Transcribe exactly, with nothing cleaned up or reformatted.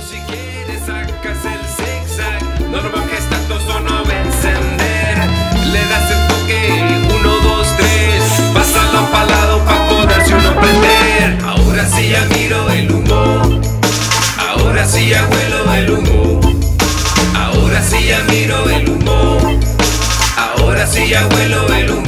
si quieres sacas el zigzag. No lo bajes tanto, eso no va a encender. Le das el toque, uno, dos, tres. Pásalo pa' lado pa' poderse uno prender. Ahora sí ya miro el humo. Ahora sí ya huelo el humo. Ahora sí ya miro el humo. Ahora sí ya huelo el humo.